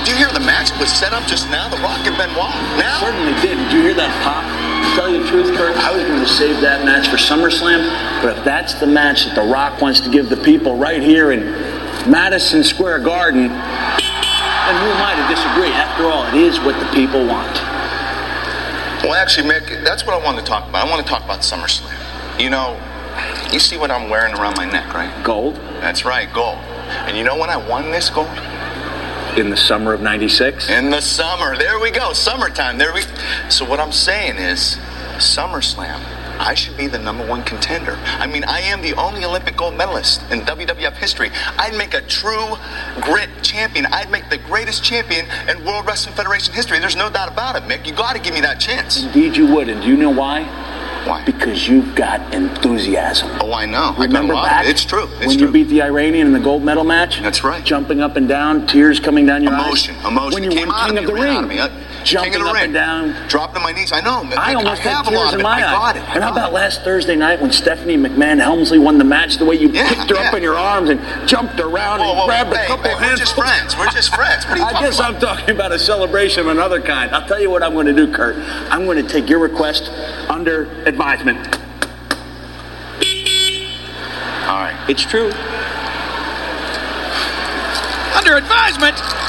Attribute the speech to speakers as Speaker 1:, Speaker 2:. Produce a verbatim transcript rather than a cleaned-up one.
Speaker 1: you hear the match was set up just now? The Rock and Benoit. Now?
Speaker 2: Certainly did. Did you hear that pop? To tell you the truth, Kurt, I was going to save that match for SummerSlam, but if that's the match that The Rock wants to give the people right here in Madison Square Garden, then who am I to disagree? After all, it is what the people want.
Speaker 1: Well, actually, Mick, that's what I wanted to talk about. I want to talk about SummerSlam. You know, you see what I'm wearing around my neck, right?
Speaker 2: Gold?
Speaker 1: That's right, gold. And you know when I won this gold?
Speaker 2: In the summer of ninety-six?
Speaker 1: In the summer. There we go. Summertime. There we... So what I'm saying is, SummerSlam, I should be the number one contender. I mean, I am the only Olympic gold medalist in W W F history. I'd make a true grit champion. I'd make the greatest champion in World Wrestling Federation history. There's no doubt about it, Mick. You got to give me that chance.
Speaker 2: Indeed you would. And do you know why?
Speaker 1: Why?
Speaker 2: Because you've got enthusiasm.
Speaker 1: Oh, I know.
Speaker 2: Remember back?
Speaker 1: It's true. It's
Speaker 2: when
Speaker 1: true.
Speaker 2: you beat the Iranian in the gold medal match?
Speaker 1: That's right.
Speaker 2: Jumping up and down, tears coming down your
Speaker 1: emotion,
Speaker 2: eyes.
Speaker 1: Emotion, emotion.
Speaker 2: When you
Speaker 1: Came
Speaker 2: won
Speaker 1: out
Speaker 2: King
Speaker 1: of
Speaker 2: of,
Speaker 1: me,
Speaker 2: the
Speaker 1: ran out
Speaker 2: Ring.
Speaker 1: of me. Uh,
Speaker 2: Jumping
Speaker 1: King of the
Speaker 2: up
Speaker 1: ring.
Speaker 2: and down.
Speaker 1: Dropping to my knees. I know.
Speaker 2: I almost
Speaker 1: I
Speaker 2: had
Speaker 1: have a lot
Speaker 2: tears
Speaker 1: of
Speaker 2: in
Speaker 1: it.
Speaker 2: my
Speaker 1: I
Speaker 2: eyes.
Speaker 1: got it. I
Speaker 2: And how
Speaker 1: got
Speaker 2: about
Speaker 1: it.
Speaker 2: last Thursday night when Stephanie McMahon Helmsley won the match, the way you
Speaker 1: Yeah,
Speaker 2: picked her
Speaker 1: yeah.
Speaker 2: up in your arms and jumped around
Speaker 1: Whoa,
Speaker 2: and
Speaker 1: whoa,
Speaker 2: grabbed
Speaker 1: hey,
Speaker 2: a couple
Speaker 1: hey,
Speaker 2: hands.
Speaker 1: We're just friends. We're just friends. What are you
Speaker 2: I
Speaker 1: talking
Speaker 2: guess
Speaker 1: about?
Speaker 2: I'm talking about a celebration of another kind. I'll tell you what I'm going to do, Kurt. I'm going to take your request under advisement.
Speaker 1: All right.
Speaker 2: It's true.
Speaker 3: Under advisement.